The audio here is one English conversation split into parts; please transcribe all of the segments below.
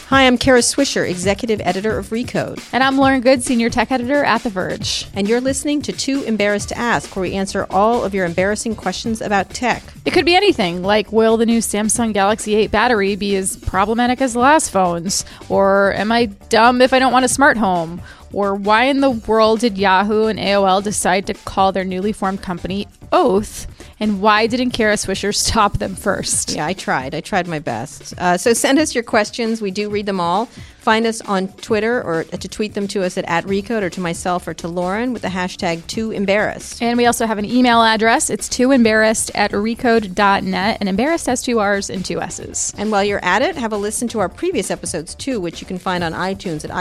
Hi, I'm Kara Swisher, Executive Editor of Recode. And I'm Lauren Good, Senior Tech Editor at The Verge. And you're listening to Too Embarrassed to Ask, where we answer all of your embarrassing questions about tech. It could be anything, like will the new Samsung Galaxy 8 battery be as problematic as the last phones? Or am I dumb if I don't want a smart home? Or why in the world did Yahoo and AOL decide to call their newly formed company Oath? And why didn't Kara Swisher stop them first? Yeah, I tried my best. So send us your questions. We do read them all. Find us on Twitter or to tweet them to us at Recode or to myself or to Lauren with the hashtag #TooEmbarrassed. And we also have an email address. It's tooembarrassed@recode.net. And embarrassed has 2 R's and 2 S's. And while you're at it, have a listen to our previous episodes too, which you can find on iTunes at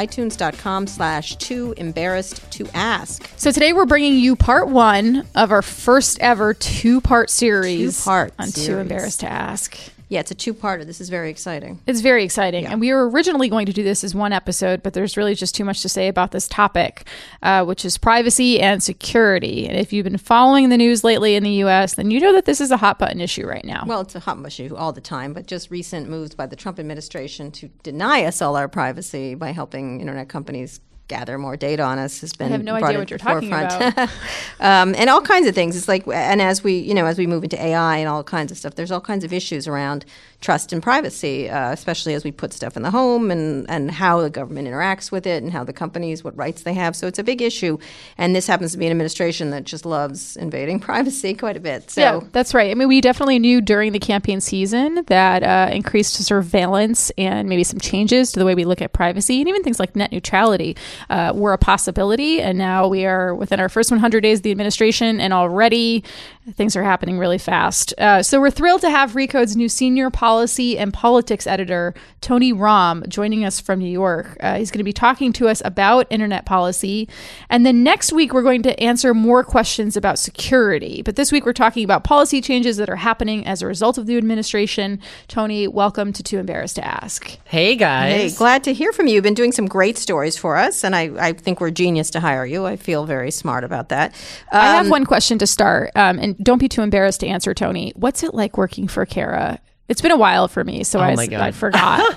itunes.com/tooembarrassedtoask. So today we're bringing you part 1 of our first ever 2-part series on Too Embarrassed to Ask. Yeah, it's a 2-parter. This is very exciting. It's very exciting. Yeah. And we were originally going to do this as 1 episode, but there's really just too much to say about this topic, which is privacy and security. And if you've been following the news lately in the U.S., then you know that this is a hot button issue right now. Well, it's a hot button issue all the time, but just recent moves by the Trump administration to deny us all our privacy by helping internet companies gather more data on us has been. I have no idea what you're talking about. And all kinds of things. It's like, and as we move into AI and all kinds of stuff, there's all kinds of issues around trust and privacy, especially as we put stuff in the home and how the government interacts with it and how the companies, what rights they have. So it's a big issue. And this happens to be an administration that just loves invading privacy quite a bit. So. Yeah, that's right. I mean, we definitely knew during the campaign season that increased surveillance and maybe some changes to the way we look at privacy and even things like net neutrality were a possibility. And now we are within our first 100 days of the administration, and already things are happening really fast. So we're thrilled to have Recode's new senior policy and politics editor, Tony Romm, joining us from New York. He's going to be talking to us about internet policy. And then next week, we're going to answer more questions about security. But this week, we're talking about policy changes that are happening as a result of the administration. Tony, welcome to Too Embarrassed to Ask. Hey, guys. Hey, glad to hear from you. You've been doing some great stories for us, and I think we're genius to hire you. I feel very smart about that. I have one question to start, and don't be too embarrassed to answer, Tony. What's it like working for Kara? It's been a while for me, so I forgot.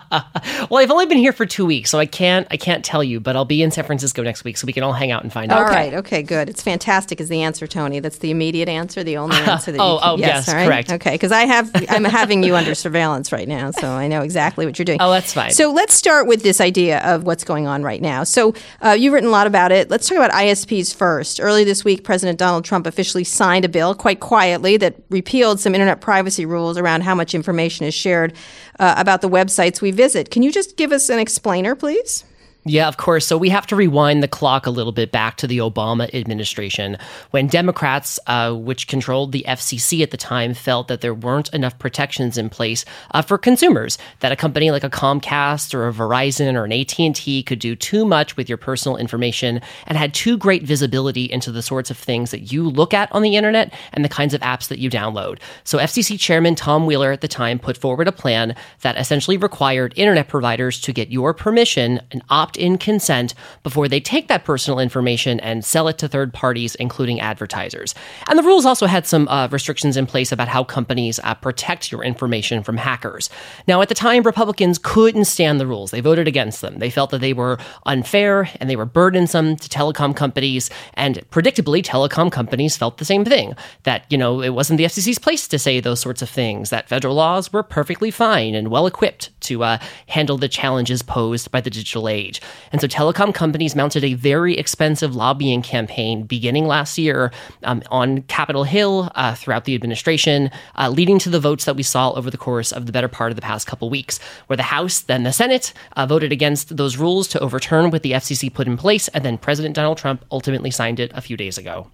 Well, I've only been here for 2 weeks, so I can't tell you, but I'll be in San Francisco next week, so we can all hang out and find out. All right. Okay, good. It's fantastic is the answer, Tony. That's the immediate answer, the only answer that yes, all right? Correct. Okay, because I'm having you under surveillance right now, so I know exactly what you're doing. Oh, that's fine. So let's start with this idea of what's going on right now. So you've written a lot about it. Let's talk about ISPs first. Early this week, President Donald Trump officially signed a bill, quite quietly, that repealed some internet privacy rules around how much information is shared about the websites we visit. Can you just give us an explainer, please? Yeah, of course. So we have to rewind the clock a little bit back to the Obama administration when Democrats, which controlled the FCC at the time, felt that there weren't enough protections in place for consumers, that a company like a Comcast or a Verizon or an AT&T could do too much with your personal information and had too great visibility into the sorts of things that you look at on the internet and the kinds of apps that you download. So FCC Chairman Tom Wheeler at the time put forward a plan that essentially required internet providers to get your permission and opt-in consent before they take that personal information and sell it to third parties, including advertisers. And the rules also had some restrictions in place about how companies protect your information from hackers. Now, at the time, Republicans couldn't stand the rules. They voted against them. They felt that they were unfair and they were burdensome to telecom companies. And predictably, telecom companies felt the same thing, that, it wasn't the FCC's place to say those sorts of things, that federal laws were perfectly fine and well-equipped to handle the challenges posed by the digital age. And so telecom companies mounted a very expensive lobbying campaign beginning last year on Capitol Hill throughout the administration, leading to the votes that we saw over the course of the better part of the past couple weeks, where the House, then the Senate, voted against those rules to overturn what the FCC put in place, and then President Donald Trump ultimately signed it a few days ago.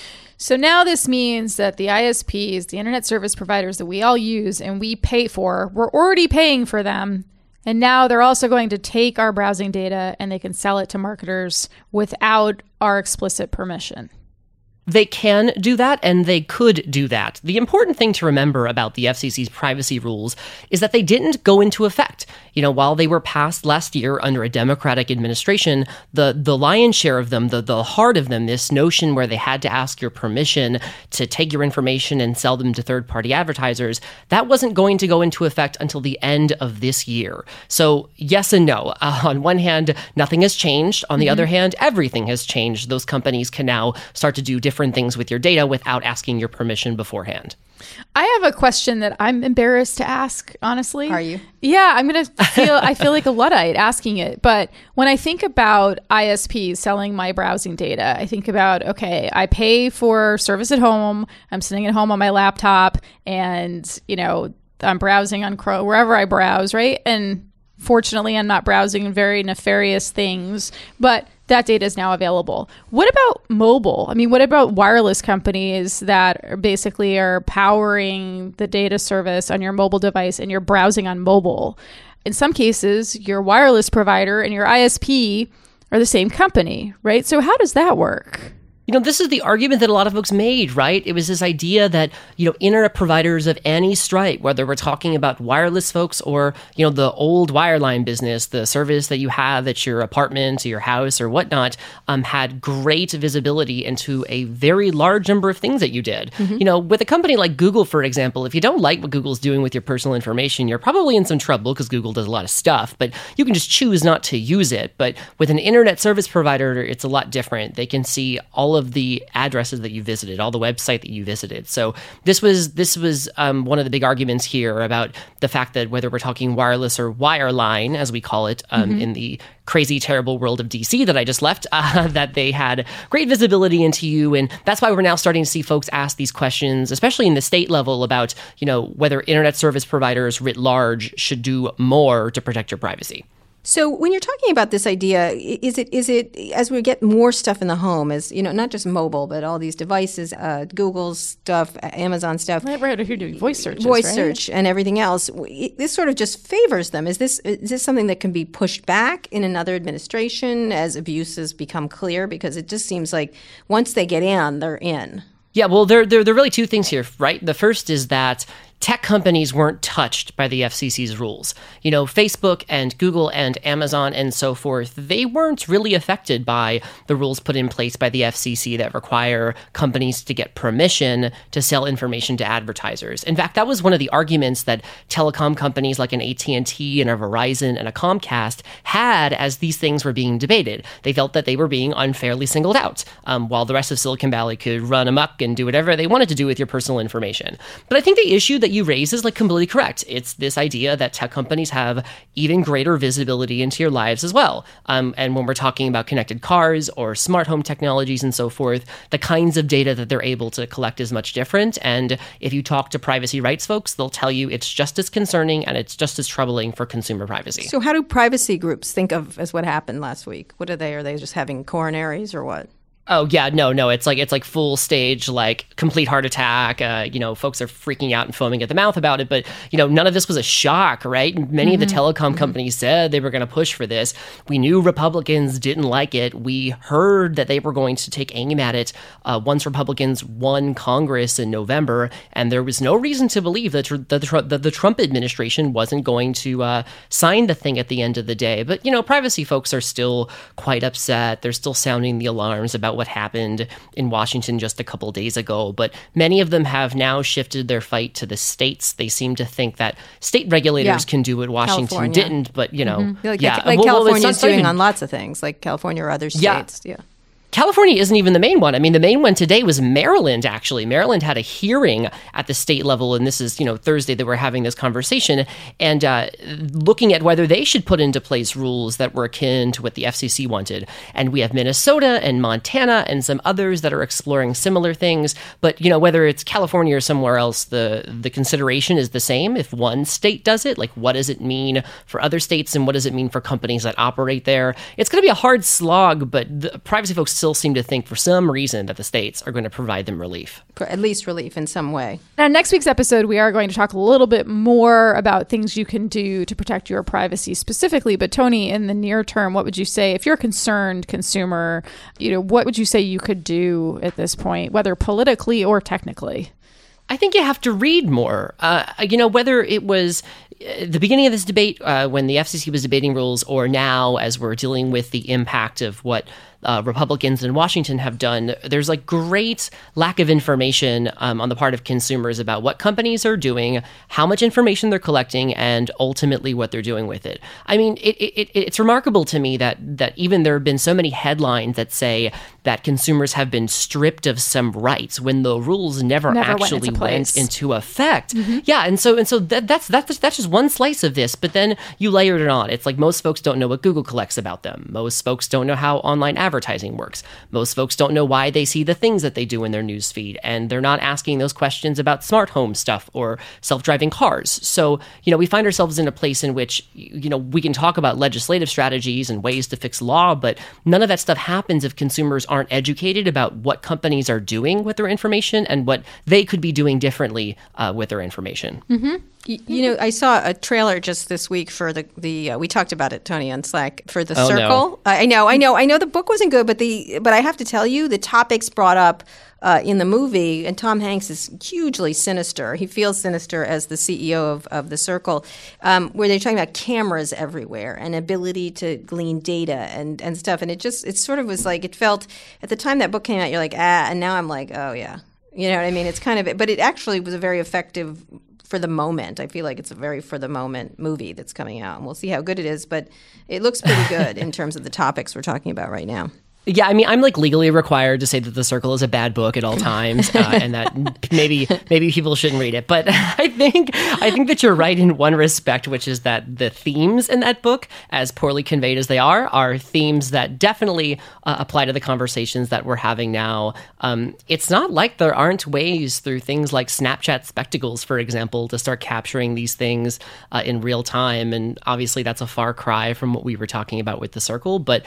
So now this means that the ISPs, the internet service providers that we all use and we pay for, we're already paying for them. And now they're also going to take our browsing data and they can sell it to marketers without our explicit permission. They can do that, and they could do that. The important thing to remember about the FCC's privacy rules is that they didn't go into effect. While they were passed last year under a Democratic administration, the lion's share of them, the heart of them, this notion where they had to ask your permission to take your information and sell them to third-party advertisers, that wasn't going to go into effect until the end of this year. So yes and no. On one hand, nothing has changed. On the other hand, everything has changed. Those companies can now start to do different things with your data without asking your permission beforehand. I have a question that I'm embarrassed to ask, honestly. Are you? Yeah, I feel like a Luddite asking it. But when I think about ISPs selling my browsing data, I think about, okay, I pay for service at home. I'm sitting at home on my laptop and, I'm browsing on Chrome, wherever I browse, right? And fortunately, I'm not browsing very nefarious things, but that data is now available. What about mobile? I mean, what about wireless companies that are powering the data service on your mobile device and you're browsing on mobile? In some cases, your wireless provider and your ISP are the same company, right? So how does that work? This is the argument that a lot of folks made, right? It was this idea that, internet providers of any stripe, whether we're talking about wireless folks or, the old wireline business, the service that you have at your apartment or your house or whatnot, had great visibility into a very large number of things that you did. With a company like Google, for example, if you don't like what Google's doing with your personal information, you're probably in some trouble because Google does a lot of stuff, but you can just choose not to use it. But with an internet service provider, it's a lot different. They can see all of the addresses that you visited, all the website that you visited. So this was one of the big arguments here about the fact that whether we're talking wireless or wireline, as we call it, in the crazy, terrible world of DC that I just left, that they had great visibility into you. And that's why we're now starting to see folks ask these questions, especially in the state level, about, whether internet service providers writ large should do more to protect your privacy. So when you're talking about this idea, is it as we get more stuff in the home, as not just mobile, but all these devices, Google's stuff, Amazon stuff, right here doing voice searches, search, and everything else, this sort of just favors them. Is this something that can be pushed back in another administration as abuses become clear? Because it just seems like once they get in, they're in. Yeah, well, there are really two things here, right? The first is that tech companies weren't touched by the FCC's rules. Facebook and Google and Amazon and so forth, they weren't really affected by the rules put in place by the FCC that require companies to get permission to sell information to advertisers. In fact, that was one of the arguments that telecom companies like an AT&T and a Verizon and a Comcast had as these things were being debated. They felt that they were being unfairly singled out, while the rest of Silicon Valley could run amok and do whatever they wanted to do with your personal information. But I think the issue that you raise is completely correct. It's this idea that tech companies have even greater visibility into your lives as well. And when we're talking about connected cars or smart home technologies and so forth, the kinds of data that they're able to collect is much different. And if you talk to privacy rights folks, they'll tell you it's just as concerning and it's just as troubling for consumer privacy. So how do privacy groups think of as what happened last week? What are they? Are they just having coronaries or what? Oh yeah, no. It's like full stage, complete heart attack. Folks are freaking out and foaming at the mouth about it. But none of this was a shock, right? Many of the telecom companies said they were going to push for this. We knew Republicans didn't like it. We heard that they were going to take aim at it once Republicans won Congress in November, and there was no reason to believe that the Trump administration wasn't going to sign the thing at the end of the day. But privacy folks are still quite upset. They're still sounding the alarms about what happened in Washington just a couple days ago, but many of them have now shifted their fight to the states. They seem to think that state regulators can do what Washington didn't, but California's doing on lots of things, like California or other states. Yeah. California isn't even the main one. I mean, the main one today was Maryland, actually. Maryland had a hearing at the state level, and this is, Thursday that we're having this conversation, and looking at whether they should put into place rules that were akin to what the FCC wanted. And we have Minnesota and Montana and some others that are exploring similar things. But, whether it's California or somewhere else, the consideration is the same. If one state does it, what does it mean for other states, and what does it mean for companies that operate there? It's going to be a hard slog, but the privacy folks still seem to think for some reason that the states are going to provide them relief. At least relief in some way. Now, next week's episode, we are going to talk a little bit more about things you can do to protect your privacy specifically. But Tony, in the near term, what would you say, if you're a concerned consumer, what would you say you could do at this point, whether politically or technically? I think you have to read more. Whether it was the beginning of this debate when the FCC was debating rules, or now as we're dealing with the impact of what Republicans in Washington have done, there's like great lack of information on the part of consumers about what companies are doing, how much information they're collecting, and ultimately what they're doing with it. I mean, it's remarkable to me that even there have been so many headlines that say that consumers have been stripped of some rights when the rules never actually went into effect. Mm-hmm. Yeah, and so that's just one slice of this. But then you layered it on. It's like most folks don't know what Google collects about them. Most folks don't know how online advertising works. Most folks don't know why they see the things that they do in their news feed, and they're not asking those questions about smart home stuff or self-driving cars. So, we find ourselves in a place in which, we can talk about legislative strategies and ways to fix law, but none of that stuff happens if consumers aren't educated about what companies are doing with their information and what they could be doing differently with their information. Mm-hmm. I saw a trailer just this week for the we talked about it, Tony, on Slack, for The Circle. No. I know the book wasn't good, but I have to tell you, the topics brought up in the movie, and Tom Hanks is hugely sinister. He feels sinister as the CEO of The Circle, where they're talking about cameras everywhere and ability to glean data and stuff. And it sort of was like, it felt, at the time that book came out, you're like, and now I'm like, oh yeah. You know what I mean? It's kind of, but it actually was a very effective for the moment. I feel like it's a very for the moment movie that's coming out, and we'll see how good it is, but it looks pretty good in terms of the topics we're talking about right now. Yeah, I mean, I'm like legally required to say that The Circle is a bad book at all times, and that maybe people shouldn't read it. But I think that you're right in one respect, which is that the themes in that book, as poorly conveyed as they are themes that definitely apply to the conversations that we're having now. It's not like there aren't ways through things like Snapchat Spectacles, for example, to start capturing these things in real time. And obviously, that's a far cry from what we were talking about with The Circle. But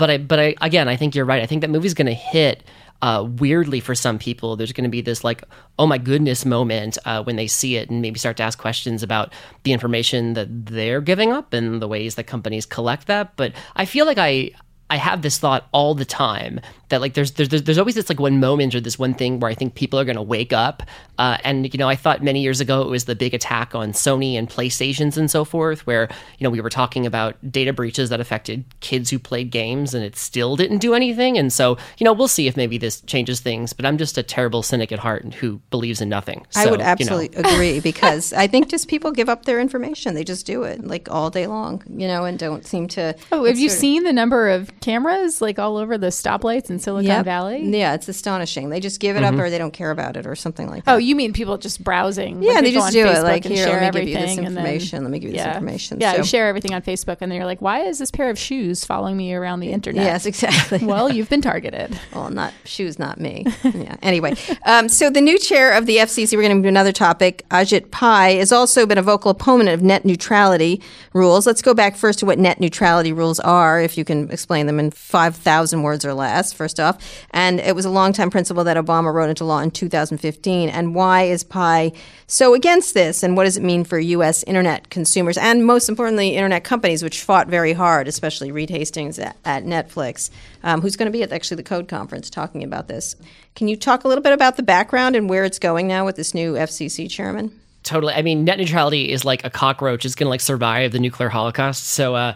I think you're right. I think that movie's going to hit weirdly for some people. There's going to be this like, oh my goodness moment when they see it, and maybe start to ask questions about the information that they're giving up and the ways that companies collect that. But I feel like I have this thought all the time that like there's always this like one moment or this one thing where I think people are going to wake up. And I thought many years ago it was the big attack on Sony and PlayStations and so forth, where we were talking about data breaches that affected kids who played games, and it still didn't do anything. And so we'll see if maybe this changes things. But I'm just a terrible cynic at heart who believes in nothing. So, I would absolutely agree, because I think just people give up their information. They just do it like all day long, and don't seem to. Oh, have you seen the number of cameras like all over the stoplights in Silicon Valley? Yeah, it's astonishing. They just give it up, or they don't care about it, or something like that. Oh, you mean people just browsing? Yeah, like they just do Facebook it. Like, and here, share let me give you this everything, information. Let me give you this information. Yeah, you share everything on Facebook, and then you're like, why is this pair of shoes following me around the internet? Yes, exactly. Well, you've been targeted. Well, not me. Yeah. Anyway, so the new chair of the FCC, we're going to move to another topic, Ajit Pai, has also been a vocal opponent of net neutrality rules. Let's go back first to what net neutrality rules are, if you can explain them in 5,000 words or less, first off. And it was a longtime principle that Obama wrote into law in 2015. And why is Pai so against this? And what does it mean for U.S. internet consumers and, most importantly, internet companies, which fought very hard, especially Reed Hastings at Netflix, who's going to be at actually the Code Conference talking about this. Can you talk a little bit about the background and where it's going now with this new FCC chairman? Totally. I mean, net neutrality is like a cockroach is going to like survive the nuclear holocaust. So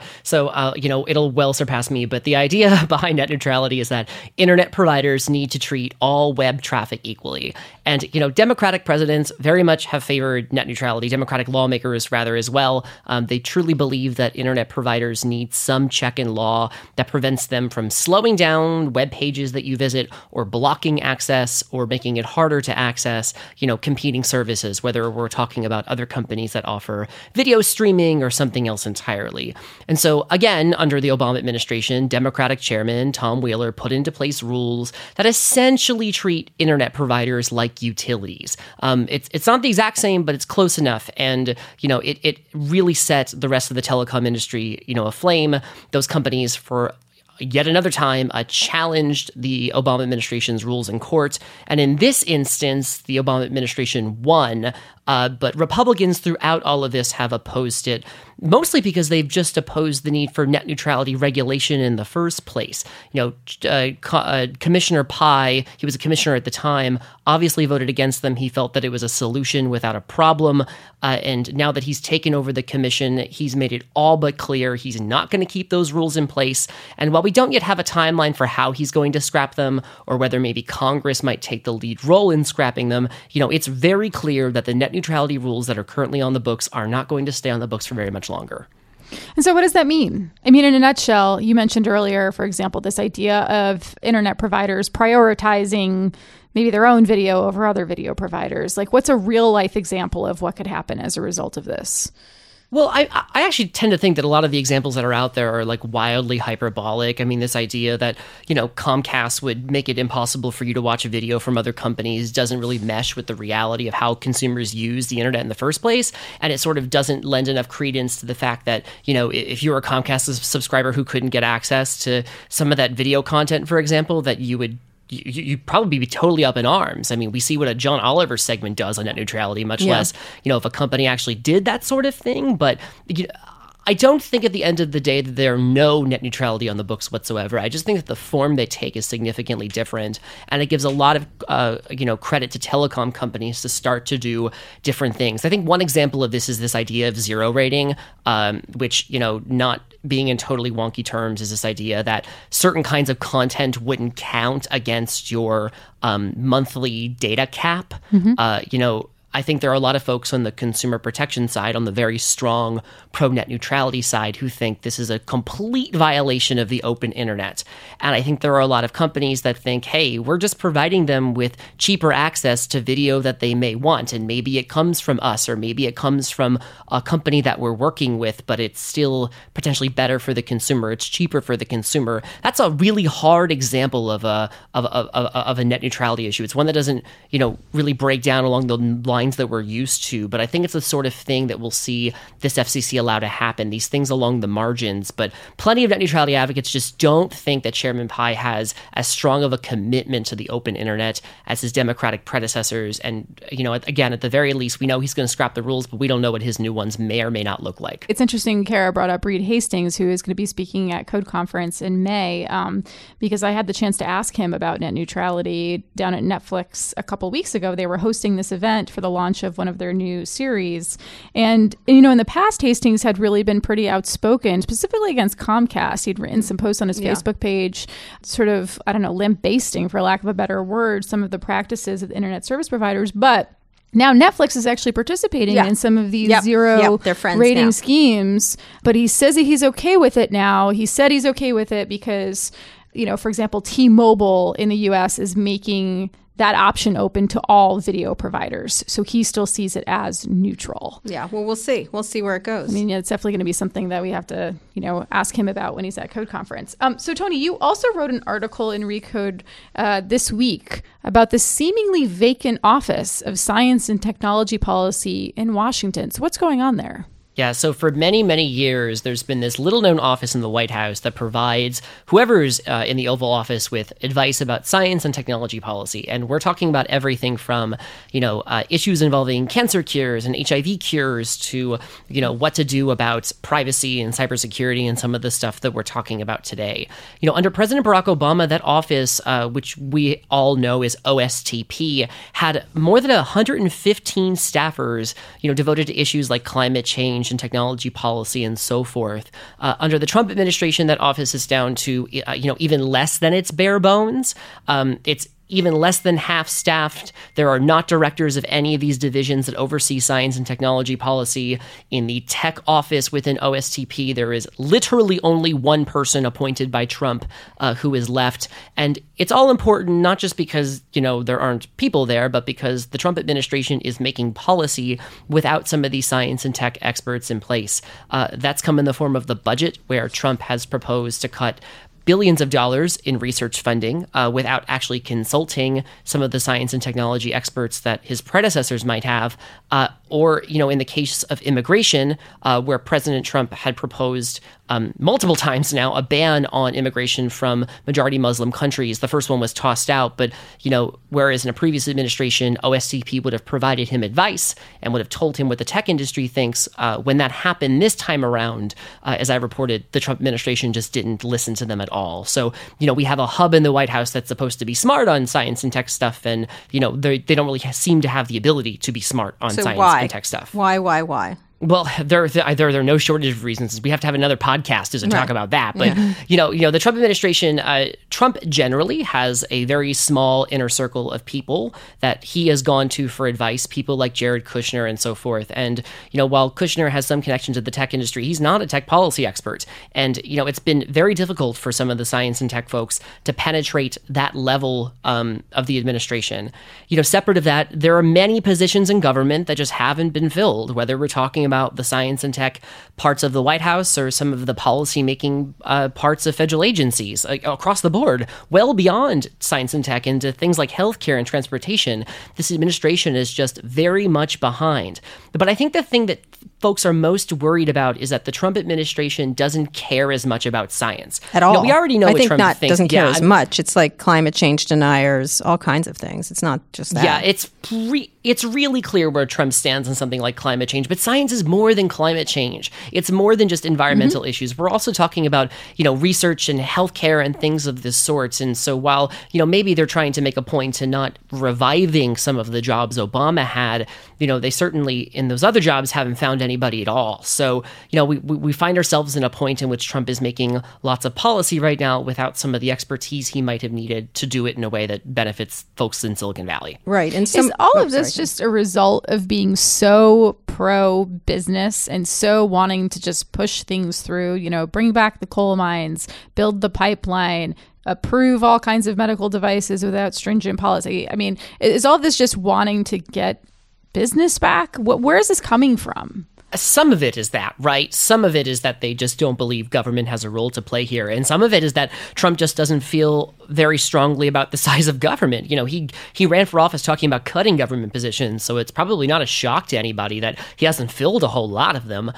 it'll well surpass me. But the idea behind net neutrality is that internet providers need to treat all web traffic equally. And, Democratic presidents very much have favored net neutrality. Democratic lawmakers rather as well. They truly believe that internet providers need some check in law that prevents them from slowing down web pages that you visit, or blocking access, or making it harder to access, competing services, whether we're talking about other companies that offer video streaming or something else entirely. And so, again, under the Obama administration, Democratic Chairman Tom Wheeler put into place rules that essentially treat internet providers like utilities. It's not the exact same, but it's close enough. And, it really set the rest of the telecom industry, aflame. Those companies for yet another time challenged the Obama administration's rules in court. And in this instance, the Obama administration won. But Republicans throughout all of this have opposed it, mostly because they've just opposed the need for net neutrality regulation in the first place. Commissioner Pai, he was a commissioner at the time, obviously voted against them. He felt that it was a solution without a problem. And now that he's taken over the commission, he's made it all but clear he's not going to keep those rules in place. And while we don't yet have a timeline for how he's going to scrap them, or whether maybe Congress might take the lead role in scrapping them, it's very clear that the net neutrality rules that are currently on the books are not going to stay on the books for very much longer. And so what does that mean? I mean, in a nutshell, you mentioned earlier, for example, this idea of internet providers prioritizing maybe their own video over other video providers. Like, what's a real life example of what could happen as a result of this? Well, I actually tend to think that a lot of the examples that are out there are like wildly hyperbolic. I mean, this idea that, Comcast would make it impossible for you to watch a video from other companies doesn't really mesh with the reality of how consumers use the internet in the first place. And it sort of doesn't lend enough credence to the fact that, if you're a Comcast subscriber who couldn't get access to some of that video content, for example, that you'd probably be totally up in arms. I mean, we see what a John Oliver segment does on net neutrality, much less, if a company actually did that sort of thing. But I don't think at the end of the day that there are no net neutrality on the books whatsoever. I just think that the form they take is significantly different, and it gives a lot of credit to telecom companies to start to do different things. I think one example of this is this idea of zero rating, which not being in totally wonky terms is this idea that certain kinds of content wouldn't count against your monthly data cap. I think there are a lot of folks on the consumer protection side, on the very strong pro-net neutrality side, who think this is a complete violation of the open internet. And I think there are a lot of companies that think, hey, we're just providing them with cheaper access to video that they may want. And maybe it comes from us, or maybe it comes from a company that we're working with, but it's still potentially better for the consumer. It's cheaper for the consumer. That's a really hard example of a net neutrality issue. It's one that doesn't, really break down along the lines that we're used to, but I think it's the sort of thing that we'll see this FCC allow to happen, these things along the margins. But plenty of net neutrality advocates just don't think that Chairman Pai has as strong of a commitment to the open internet as his Democratic predecessors. And, again, at the very least, we know he's going to scrap the rules, but we don't know what his new ones may or may not look like. It's interesting Kara brought up Reed Hastings, who is going to be speaking at Code Conference in May, because I had the chance to ask him about net neutrality down at Netflix a couple weeks ago. They were hosting this event for the launch of one of their new series. And, in the past, Hastings had really been pretty outspoken, specifically against Comcast. He'd written some posts on his Facebook page, sort of, lamp-basting, for lack of a better word, some of the practices of the internet service providers. But now Netflix is actually participating in some of these zero rating schemes. But he says that he's okay with it now. He said he's okay with it because, for example, T-Mobile in the U.S. is making that option open to all video providers. So he still sees it as neutral. Yeah, well, we'll see. We'll see where it goes. I mean, it's definitely going to be something that we have to, ask him about when he's at Code Conference. So, Tony, you also wrote an article in Recode this week about the seemingly vacant office of science and technology policy in Washington. So what's going on there? Yeah, so for many, many years, there's been this little-known office in the White House that provides whoever's in the Oval Office with advice about science and technology policy. And we're talking about everything from, issues involving cancer cures and HIV cures to, what to do about privacy and cybersecurity and some of the stuff that we're talking about today. Under President Barack Obama, that office, which we all know is OSTP, had more than 115 staffers, devoted to issues like climate change and technology policy and so forth. Under the Trump administration, that office is down to, even less than its bare bones. It's even less than half staffed. There are not directors of any of these divisions that oversee science and technology policy. In the tech office within OSTP, there is literally only one person appointed by Trump who is left. And it's all important, not just because, there aren't people there, but because the Trump administration is making policy without some of these science and tech experts in place. That's come in the form of the budget, where Trump has proposed to cut billions of dollars in research funding without actually consulting some of the science and technology experts that his predecessors might have, or, in the case of immigration, where President Trump had proposed multiple times now a ban on immigration from majority Muslim countries. The first one was tossed out, but whereas in a previous administration, OSCP would have provided him advice and would have told him what the tech industry thinks. When that happened this time around, as I reported, the Trump administration just didn't listen to them at all. So we have a hub in the White House that's supposed to be smart on science and tech stuff, and they don't really seem to have the ability to be smart on science and tech stuff. Why? Well, there are no shortage of reasons. We have to have another podcast to talk about that. But the Trump administration, Trump generally has a very small inner circle of people that he has gone to for advice. People like Jared Kushner and so forth. And while Kushner has some connection to the tech industry, he's not a tech policy expert. And it's been very difficult for some of the science and tech folks to penetrate that level of the administration. Separate of that, there are many positions in government that just haven't been filled. Whether we're talking about the science and tech parts of the White House or some of the policy-making parts of federal agencies across the board, well beyond science and tech into things like healthcare and transportation, this administration is just very much behind. But I think the thing that folks are most worried about is that the Trump administration doesn't care as much about science. At all. We already know what Trump thinks. Doesn't care as much. It's like climate change deniers, all kinds of things. It's not just that. Yeah, it's really clear where Trump stands on something like climate change, but science is more than climate change. It's more than just environmental issues. We're also talking about, research and healthcare and things of this sort. And so while, maybe they're trying to make a point to not reviving some of the jobs Obama had, they certainly in those other jobs haven't found anybody at all. So, we find ourselves in a point in which Trump is making lots of policy right now without some of the expertise he might have needed to do it in a way that benefits folks in Silicon Valley. Right. And is all of this just a result of being so pro-business and so wanting to just push things through, bring back the coal mines, build the pipeline, approve all kinds of medical devices without stringent policy? I mean, is all this just wanting to get business back? Where is this coming from? Some of it is that, right? Some of it is that they just don't believe government has a role to play here. And some of it is that Trump just doesn't feel very strongly about the size of government. He ran for office talking about cutting government positions, so it's probably not a shock to anybody that he hasn't filled a whole lot of them.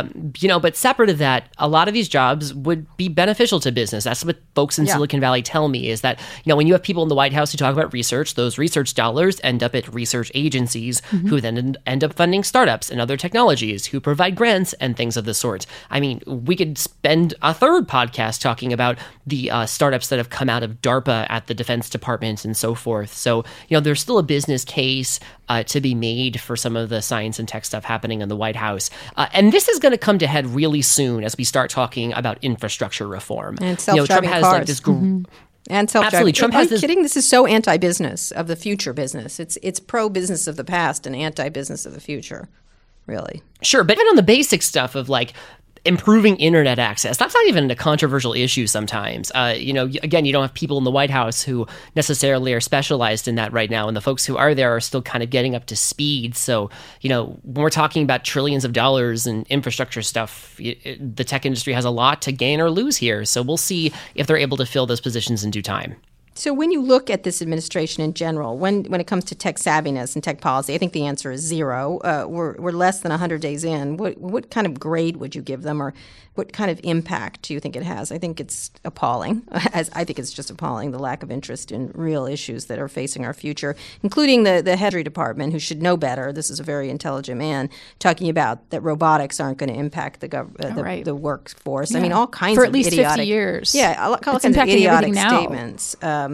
But separate of that, a lot of these jobs would be beneficial to business. That's what folks in Silicon Valley tell me, is that, when you have people in the White House who talk about research, those research dollars end up at research agencies who then end up funding startups and other technologies who provide grants and things of the sort. I mean, we could spend a third podcast talking about the startups that have come out of DARPA at the Defense Department and so forth. So, there's still a business case to be made for some of the science and tech stuff happening in the White House. And this is going to come to head really soon as we start talking about infrastructure reform. And self-driving Trump has cars. like this And self-driving. Absolutely. Trump Are has you this. kidding? This is so anti-business of the future business. It's pro-business of the past and anti-business of the future, really. Sure, but even on the basic stuff of improving internet access, that's not even a controversial issue sometimes. Again, you don't have people in the White House who necessarily are specialized in that right now, and the folks who are there are still kind of getting up to speed. So, when we're talking about trillions of dollars in infrastructure stuff, the tech industry has a lot to gain or lose here. So we'll see if they're able to fill those positions in due time. So when you look at this administration in general, when it comes to tech savviness and tech policy, I think the answer is zero. We're less than 100 days in. What kind of grade would you give them, or what kind of impact do you think it has? I think it's appalling. I think it's just appalling, the lack of interest in real issues that are facing our future, including the Treasury Department, who should know better. This is a very intelligent man talking about that robotics aren't going to impact the workforce. Yeah. I mean, all kinds of idiotic. For at least 50 years. Yeah, all kinds of idiotic statements.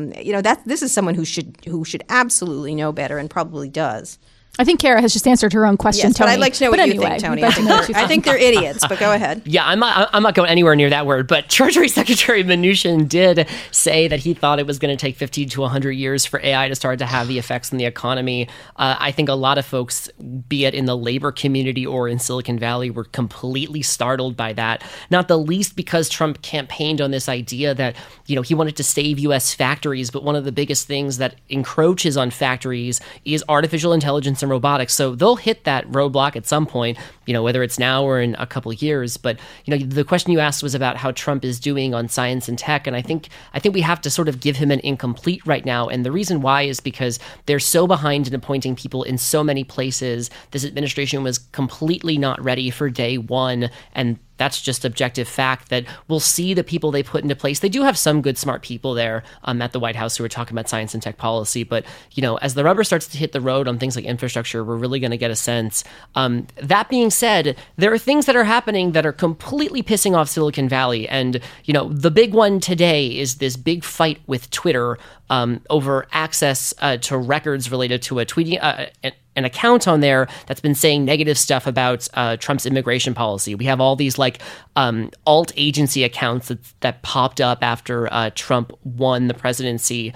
This is someone who should absolutely know better and probably does. I think Kara has just answered her own question, yes, Tony. But I'd like to know what you think, Tony. I think they're idiots, but go ahead. Yeah, I'm not going anywhere near that word, but Treasury Secretary Mnuchin did say that he thought it was going to take 50 to 100 years for AI to start to have the effects in the economy. I think a lot of folks, be it in the labor community or in Silicon Valley, were completely startled by that, not the least because Trump campaigned on this idea that, he wanted to save U.S. factories, but one of the biggest things that encroaches on factories is artificial intelligence and robotics. So they'll hit that roadblock at some point, whether it's now or in a couple of years. But, the question you asked was about how Trump is doing on science and tech. And I think we have to sort of give him an incomplete right now. And the reason why is because they're so behind in appointing people in so many places. This administration was completely not ready for day one. And that's just objective fact that we'll see the people they put into place. They do have some good, smart people there at the White House who are talking about science and tech policy. But, as the rubber starts to hit the road on things like infrastructure, we're really going to get a sense. That being said, there are things that are happening that are completely pissing off Silicon Valley. And, the big one today is this big fight with Twitter over access to records related to a tweeting an account on there that's been saying negative stuff about Trump's immigration policy. We have all these alt agency accounts that popped up after Trump won the presidency.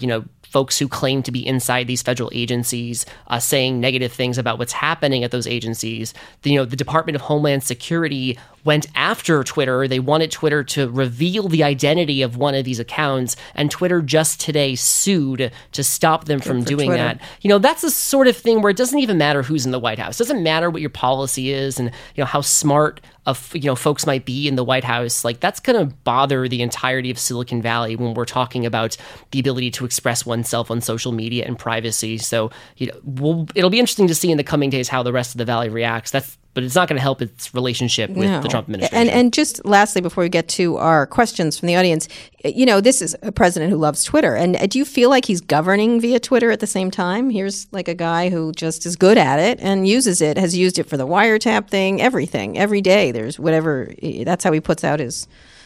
Folks who claim to be inside these federal agencies saying negative things about what's happening at those agencies. The Department of Homeland Security went after Twitter. They wanted Twitter to reveal the identity of one of these accounts, and Twitter just today sued to stop them from doing Twitter. that. That's the sort of thing where it doesn't even matter who's in the White House. It doesn't matter what your policy is and how smart folks might be in the White House. That's going to bother the entirety of Silicon Valley when we're talking about the ability to express oneself on social media and privacy. So it'll be interesting to see in the coming days how the rest of the Valley reacts. But it's not going to help its relationship with the Trump administration. And just lastly, before we get to our questions from the audience, this is a president who loves Twitter. And do you feel like he's governing via Twitter at the same time? Here's a guy who just is good at it and uses it, has used it for the wiretap thing, everything. Every day there's whatever. That's how he puts out his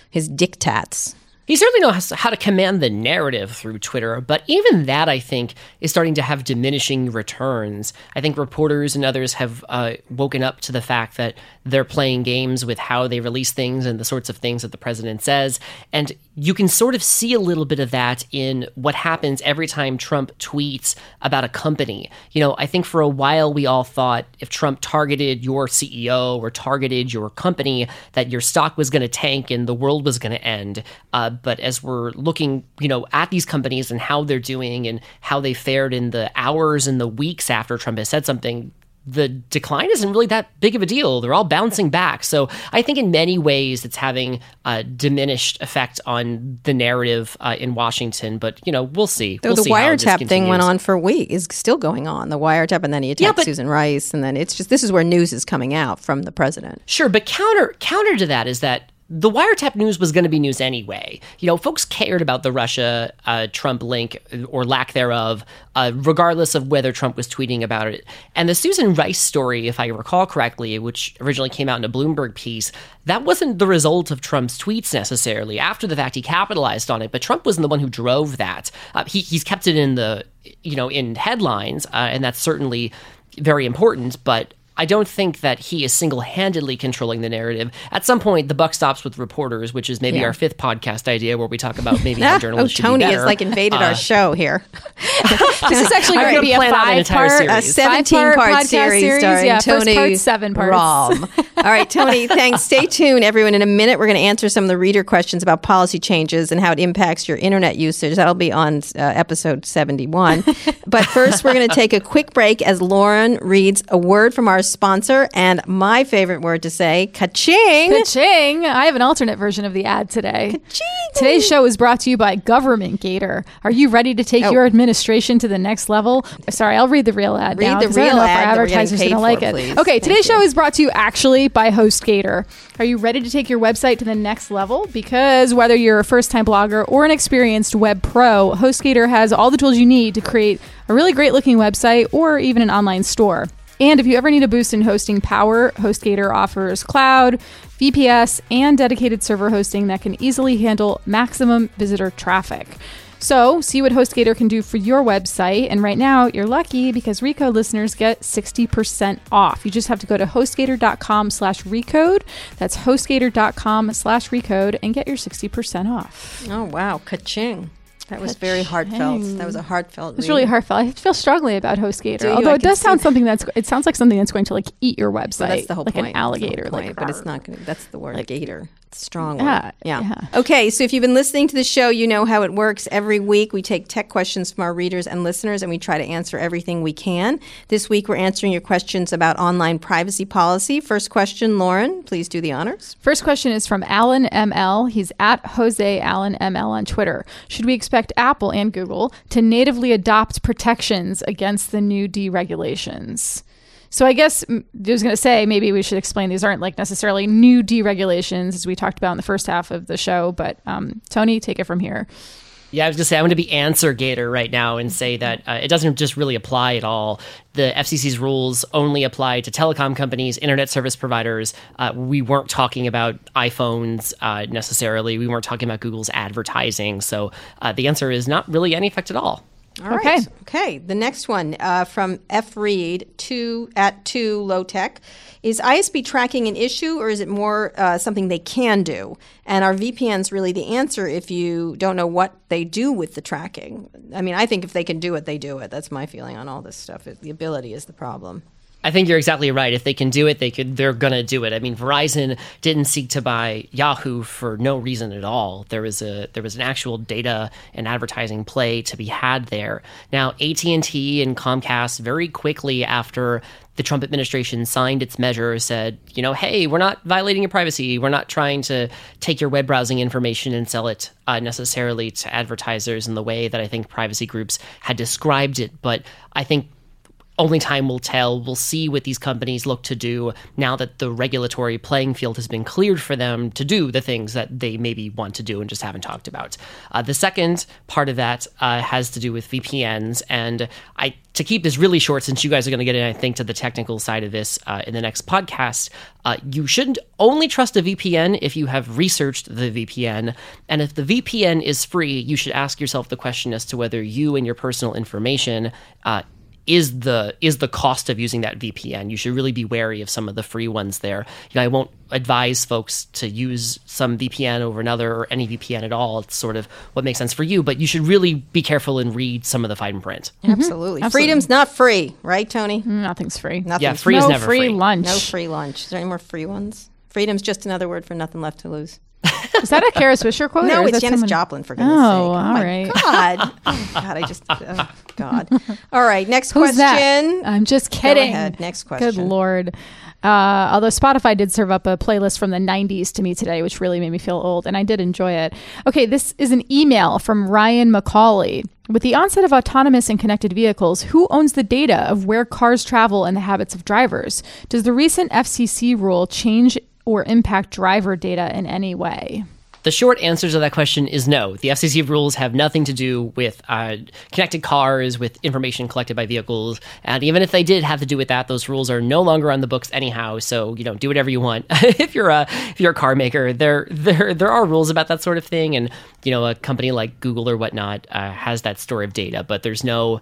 diktats. He certainly knows how to command the narrative through Twitter, but even that, I think, is starting to have diminishing returns. I think reporters and others have woken up to the fact that they're playing games with how they release things and the sorts of things that the president says. And you can sort of see a little bit of that in what happens every time Trump tweets about a company. I think for a while we all thought if Trump targeted your CEO or targeted your company, that your stock was going to tank and the world was going to end. But as we're looking, at these companies and how they're doing and how they fared in the hours and the weeks after Trump has said something, the decline isn't really that big of a deal. They're all bouncing back. So I think in many ways it's having a diminished effect on the narrative in Washington. But, we'll see. The wiretap thing went on for a week, is still going on. The wiretap, and then he attacked Susan Rice. And then it's just, this is where news is coming out from the president. Sure. But counter to that is that the wiretap news was going to be news anyway. Folks cared about the Russia-Trump link or lack thereof, regardless of whether Trump was tweeting about it. And the Susan Rice story, if I recall correctly, which originally came out in a Bloomberg piece, that wasn't the result of Trump's tweets necessarily. After the fact, he capitalized on it, but Trump wasn't the one who drove that. He's kept it in in headlines, and that's certainly very important, but I don't think that he is single-handedly controlling the narrative. At some point, the buck stops with reporters, which is maybe our fifth podcast idea where we talk about maybe how journalists should be better. Tony has invaded our show here. This is actually going to be a 17-part series starring Tony first part, 7 parts. Rahm. All right, Tony, thanks. Stay tuned, everyone. In a minute, we're going to answer some of the reader questions about policy changes and how it impacts your internet usage. That'll be on episode 71. But first, we're going to take a quick break as Lauren reads a word from our sponsor, and my favorite word to say, ka-ching. Ka-ching. I have an alternate version of the ad today. Ka-ching. Today's show is brought to you by Government Gator. Are you ready to take your administration to the next level? Sorry, I'll read the real ad now. Read the real ad. Our advertisers are going to like it. Please. Okay, today's show is brought to you actually by HostGator. Are you ready to take your website to the next level? Because whether you're a first-time blogger or an experienced web pro, HostGator has all the tools you need to create a really great-looking website or even an online store. And if you ever need a boost in hosting power, HostGator offers cloud, VPS, and dedicated server hosting that can easily handle maximum visitor traffic. So, see what HostGator can do for your website. And right now, you're lucky because Recode listeners get 60% off. You just have to go to HostGator.com/Recode. That's HostGator.com/Recode and get your 60% off. Oh, wow. Ka-ching. That was very heartfelt. That was a heartfelt. It's really heartfelt. I feel strongly about HostGator, although it does sound it sounds like something that's going to eat your website. Well, that's the whole like point. An alligator, but it's not going to. That's the word, gator. Strong word. Yeah. Okay, so if you've been listening to the show, you know how it works. Every week we take tech questions from our readers and listeners, and we try to answer everything we can. This week we're answering your questions about online privacy policy. First question, Lauren, please do the honors. First question is from Alan ML. He's at Jose Allen ML on Twitter. Should we expect Apple and Google to natively adopt protections against the new deregulations? So I guess I was going to say maybe we should explain these aren't like necessarily new deregulations as we talked about in the first half of the show. But Tony, take it from here. Yeah, I was going to say, I'm going to be answer gator right now and say that it doesn't just really apply at all. The FCC's rules only apply to telecom companies, internet service providers. We weren't talking about iPhones necessarily. We weren't talking about Google's advertising. So the answer is not really any effect at all. All right. Okay. The next one from F. Reed, 2 Low Tech. Is ISP tracking an issue, or is it more something they can do? And are VPNs really the answer if you don't know what they do with the tracking? I mean, I think if they can do it, they do it. That's my feeling on all this stuff. The ability is the problem. I think you're exactly right. If they can do it, they're going to do it. I mean, Verizon didn't seek to buy Yahoo for no reason at all. There was an actual data and advertising play to be had there. Now, AT&T and Comcast very quickly after the Trump administration signed its measure said, hey, we're not violating your privacy. We're not trying to take your web browsing information and sell it necessarily to advertisers in the way that I think privacy groups had described it. But I think only time will tell. We'll see what these companies look to do now that the regulatory playing field has been cleared for them to do the things that they maybe want to do and just haven't talked about. The second part of that has to do with VPNs. And to keep this really short, since you guys are going to get in, I think, to the technical side of this in the next podcast, you shouldn't only trust a VPN if you have researched the VPN. And if the VPN is free, you should ask yourself the question as to whether you and your personal information is the cost of using that VPN. You should really be wary of some of the free ones there. I won't advise folks to use some VPN over another or any VPN at all. It's sort of what makes sense for you, but you should really be careful and read some of the fine print. Absolutely. Freedom's not free, right, Tony? Nothing's free. Yeah, free is never free. Lunch. No free lunch. Is there any more free ones? Freedom's just another word for nothing left to lose. Is that a Kara Swisher quote? No, it's Janis Joplin, for goodness sake. Oh, all right. God. Oh, God, God. All right, next Who's question. That? I'm just kidding. Go ahead, next question. Good Lord. Although Spotify did serve up a playlist from the 90s to me today, which really made me feel old, and I did enjoy it. Okay, this is an email from Ryan McCauley. With the onset of autonomous and connected vehicles, who owns the data of where cars travel and the habits of drivers? Does the recent FCC rule change or impact driver data in any way? The short answer to that question is no. The FCC rules have nothing to do with connected cars, with information collected by vehicles. And even if they did have to do with that, those rules are no longer on the books anyhow. So, do whatever you want. If you're a car maker, there are rules about that sort of thing. And, a company like Google or whatnot has that store of data, but there's no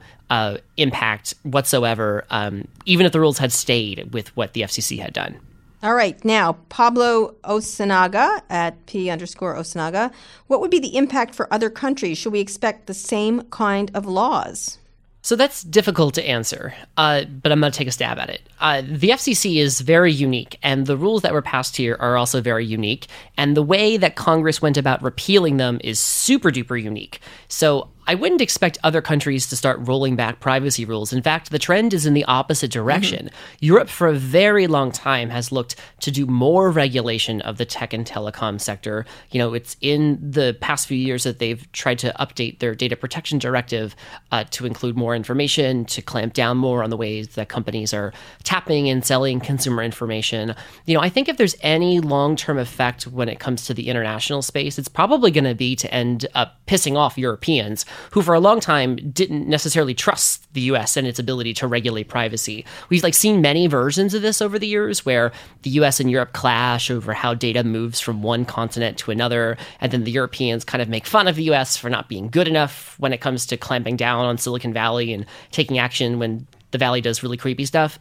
impact whatsoever, even if the rules had stayed with what the FCC had done. All right. Now, Pablo Osanaga at P_Osanaga. What would be the impact for other countries? Should we expect the same kind of laws? So that's difficult to answer, but I'm going to take a stab at it. The FCC is very unique, and the rules that were passed here are also very unique. And the way that Congress went about repealing them is super duper unique. So I wouldn't expect other countries to start rolling back privacy rules. In fact, the trend is in the opposite direction. Europe, for a very long time, has looked to do more regulation of the tech and telecom sector. It's in the past few years that they've tried to update their data protection directive to include more information, to clamp down more on the ways that companies are tapping and selling consumer information. I think if there's any long-term effect when it comes to the international space, it's probably going to be to end up pissing off Europeans, who for a long time didn't necessarily trust the US and its ability to regulate privacy. We've seen many versions of this over the years where the US and Europe clash over how data moves from one continent to another, and then the Europeans kind of make fun of the US for not being good enough when it comes to clamping down on Silicon Valley and taking action when the Valley does really creepy stuff.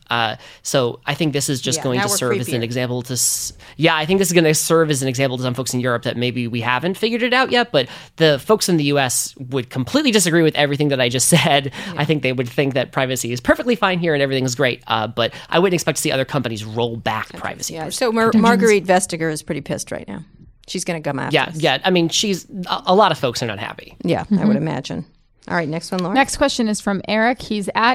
So I think this is just going to serve as an example to... I think this is going to serve as an example to some folks in Europe that maybe we haven't figured it out yet, but the folks in the US would completely disagree with everything that I just said. Yeah. I think they would think that privacy is perfectly fine here and everything is great, but I wouldn't expect to see other companies roll back privacy. Yeah. So Marguerite Vestager is pretty pissed right now. She's going to come after us. Yeah. I mean, a lot of folks are not happy. Yeah, I would imagine. All right, next one, Laura. Next question is from Eric. He's at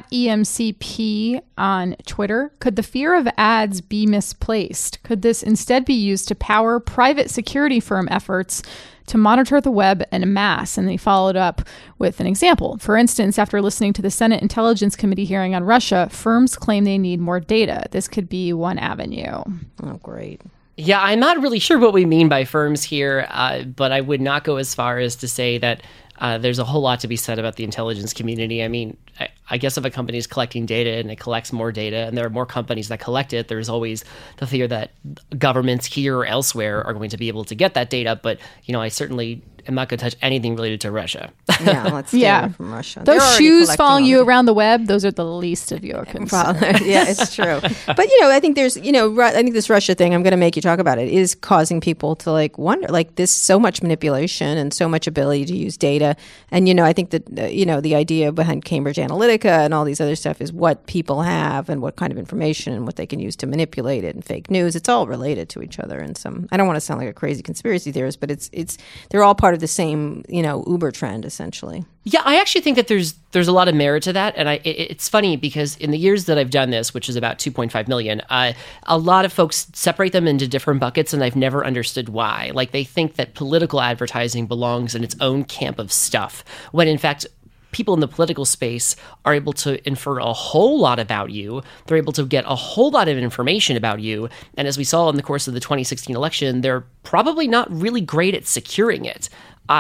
EMCP on Twitter. Could the fear of ads be misplaced? Could this instead be used to power private security firm efforts to monitor the web en masse? And they followed up with an example. For instance, after listening to the Senate Intelligence Committee hearing on Russia, firms claim they need more data. This could be one avenue. Oh, great. Yeah, I'm not really sure what we mean by firms here, but I would not go as far as to say that there's a whole lot to be said about the intelligence community. I mean, I guess if a company is collecting data and it collects more data and there are more companies that collect it, there's always the fear that governments here or elsewhere are going to be able to get that data. But, I certainly am not going to touch anything related to Russia. Yeah, let's stay away from Russia. Those shoes following you around the web, those are the least of your concerns. Yeah, it's true. But, I think I think this Russia thing, I'm going to make you talk about it, is causing people to wonder, there's so much manipulation and so much ability to use data. And, I think that, the idea behind Cambridge Analytica and all these other stuff is what people have and what kind of information and what they can use to manipulate it, and fake news. It's all related to each other. And I don't want to sound like a crazy conspiracy theorist, but they're all part of the same, Uber trend, essentially. Yeah, I actually think that there's a lot of merit to that. And it's funny because in the years that I've done this, which is about 2.5 million, a lot of folks separate them into different buckets, and I've never understood why. They think that political advertising belongs in its own camp of stuff, when in fact, people in the political space are able to infer a whole lot about you. They're able to get a whole lot of information about you. And as we saw in the course of the 2016 election, they're probably not really great at securing it.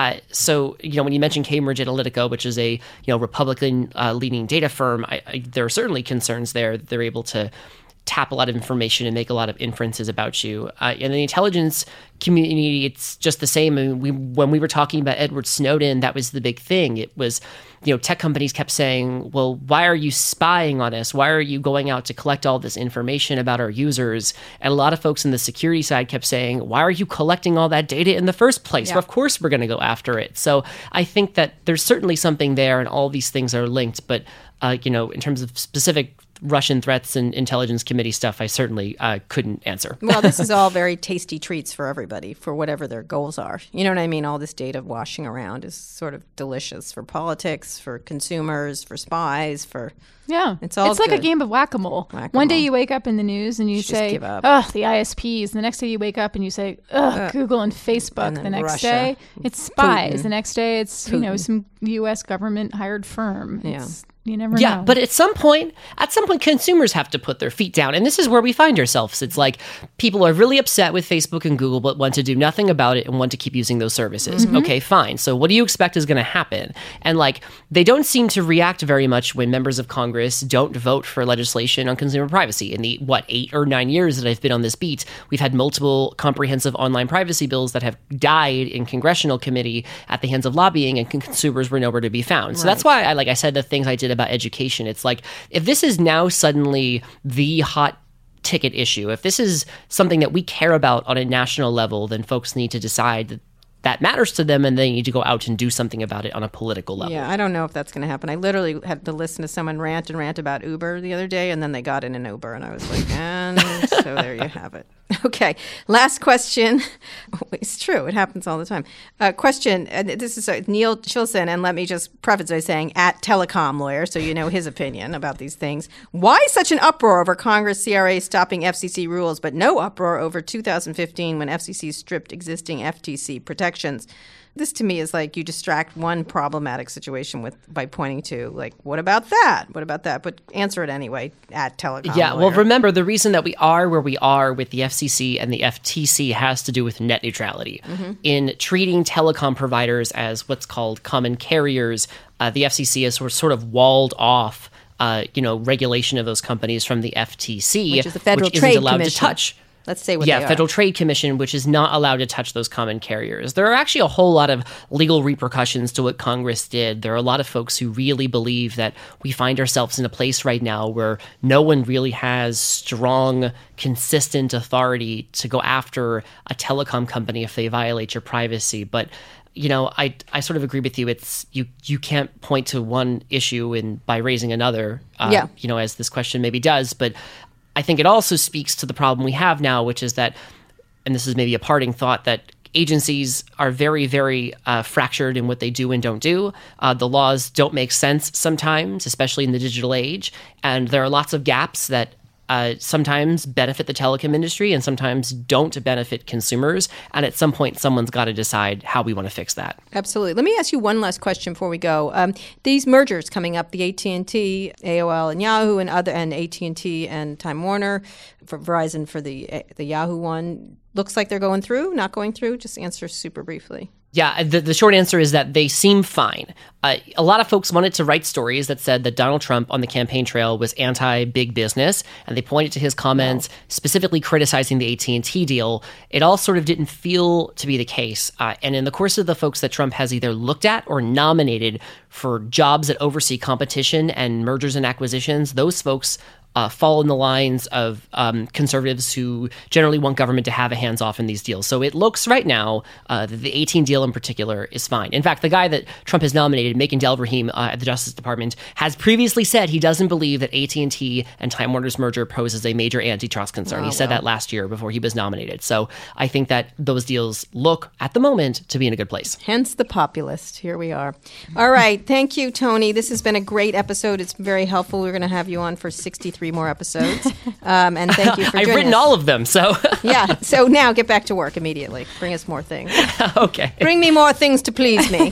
So, when you mention Cambridge Analytica, which is a, Republican leading data firm, there are certainly concerns there that they're able to tap a lot of information and make a lot of inferences about you. In the intelligence community, it's just the same. I mean, when we were talking about Edward Snowden, that was the big thing. It was, tech companies kept saying, well, why are you spying on us? Why are you going out to collect all this information about our users? And a lot of folks in the security side kept saying, why are you collecting all that data in the first place? Yeah. Well, of course, we're going to go after it. So I think that there's certainly something there, and all these things are linked. But, in terms of specific Russian threats and intelligence committee stuff, I certainly couldn't answer. Well, this is all very tasty treats for everybody, for whatever their goals are. You know what I mean? All this data washing around is sort of delicious for politics, for consumers, for spies, it's like a game of whack-a-mole. One day you wake up in the news and you say, oh, the ISPs. The next day you wake up and you say, Google and Facebook. And the next Russia. Day it's spies. Putin. The next day it's, some U.S. government hired firm. Yeah. You never know. know. But at some point, consumers have to put their feet down. And this is where we find ourselves. It's like people are really upset with Facebook and Google, but want to do nothing about it and want to keep using those services. Mm-hmm. Okay, fine. So what do you expect is going to happen? And they don't seem to react very much when members of Congress don't vote for legislation on consumer privacy. In the, 8 or 9 years that I've been on this beat, we've had multiple comprehensive online privacy bills that have died in congressional committee at the hands of lobbying, and consumers were nowhere to be found. So that's why I said the things I did about education. It's if this is now suddenly the hot ticket issue, if this is something that we care about on a national level, then folks need to decide that matters to them, and they need to go out and do something about it on a political level. Yeah, I don't know if that's going to happen. I literally had to listen to someone rant about Uber the other day, and then they got in an Uber, and I was like, and so there you have it. Okay, last question. It's true. It happens all the time. Question, and this is Neil Chilson, and let me just preface by saying at Telecom Lawyer, so you know his opinion about these things. Why such an uproar over Congress CRA stopping FCC rules, but no uproar over 2015 when FCC stripped existing FTC protections? This to me is you distract one problematic situation by pointing to what about that? What about that? But answer it anyway at Telecom Yeah, Lawyer. well, remember, the reason that we are where we are with the FCC and the FTC has to do with net neutrality. Mm-hmm. In treating telecom providers as what's called common carriers, the FCC has sort of walled off regulation of those companies from the FTC, which is the Federal which Trade isn't allowed Commission. to touch. Let's say what they are. Federal Trade Commission, which is not allowed to touch those common carriers. There are actually a whole lot of legal repercussions to what Congress did. There are a lot of folks who really believe that we find ourselves in a place right now where no one really has strong, consistent authority to go after a telecom company if they violate your privacy. But I sort of agree with you. It's you can't point to one issue by raising another, as this question maybe does. But I think it also speaks to the problem we have now, which is that, and this is maybe a parting thought, that agencies are very, very fractured in what they do and don't do. The laws don't make sense sometimes, especially in the digital age. And there are lots of gaps that sometimes benefit the telecom industry and sometimes don't benefit consumers. And at some point, someone's got to decide how we want to fix that. Absolutely. Let me ask you one last question before we go. These mergers coming up, the AT&T, AOL, and Yahoo, and AT&T and Time Warner, for Verizon for the Yahoo one, looks like they're going through, not going through? Just answer super briefly. Yeah, the short answer is that they seem fine. A lot of folks wanted to write stories that said that Donald Trump on the campaign trail was anti-big business, and they pointed to his comments specifically criticizing the AT&T deal. It all sort of didn't feel to be the case. And in the course of the folks that Trump has either looked at or nominated for jobs that oversee competition and mergers and acquisitions, those folks fall in the lines of conservatives who generally want government to have a hands-off in these deals. So it looks right now that the 18 deal in particular is fine. In fact, the guy that Trump has nominated, Makin Delrahim at the Justice Department, has previously said he doesn't believe that AT&T and Time Warner's merger poses a major antitrust concern. He said that last year before he was nominated. So I think that those deals look, at the moment, to be in a good place. Hence the populist. Here we are. All right. Thank you, Tony. This has been a great episode. It's very helpful. We're going to have you on for 63 more episodes. And thank you for joining I've written all of them, so. Yeah. So now get back to work immediately. Bring us more things. Okay. Bring me more things to please me.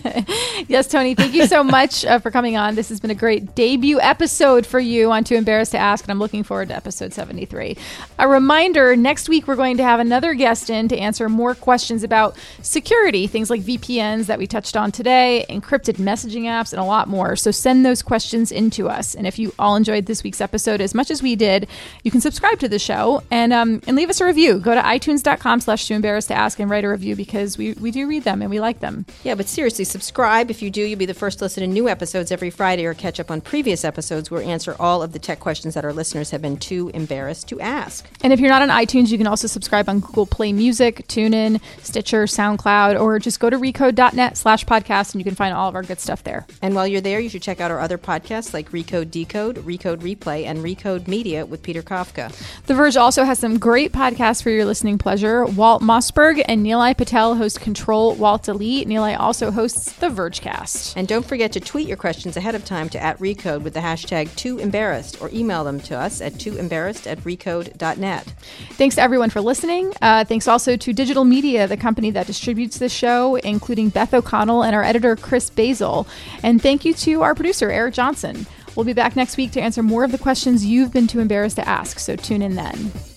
Yes, Tony, thank you so much for coming on. This has been a great debut episode for you on Too Embarrassed to Ask, and I'm looking forward to episode 73. A reminder, next week we're going to have another guest in to answer more questions about security, things like VPNs that we touched on today, encrypted messaging apps, and a lot more. So send those questions in to us. And if you all enjoyed this week's episode as much as we did, you can subscribe to the show and leave us a review. Go to itunes.com/tooembarrassedtoask and write a review because we do read them and we like them. Yeah, but seriously, subscribe. If you do, you'll be the first to listen to new episodes every Friday or catch up on previous episodes where we answer all of the tech questions that our listeners have been too embarrassed to ask. And if you're not on iTunes, you can also subscribe on Google Play Music, TuneIn, Stitcher, SoundCloud, or just go to recode.net/podcast and you can find all of our good stuff there. And while you're there, you should check out our other podcasts like Recode Decode, Recode Replay, and Recode Media with Peter Kafka. The Verge also has some great podcasts for your listening pleasure. Walt Mossberg and Nilay Patel host Control Walt Delete. Nilay also hosts the Vergecast. And don't forget to tweet your questions ahead of time to @Recode with the hashtag #TooEmbarrassed or email them to us at tooembarrassed@recode.net. Thanks to everyone for listening. Thanks also to Digital Media, the company that distributes this show, including Beth O'Connell and our editor, Chris Basil. And thank you to our producer, Eric Johnson. We'll be back next week to answer more of the questions you've been too embarrassed to ask, so tune in then.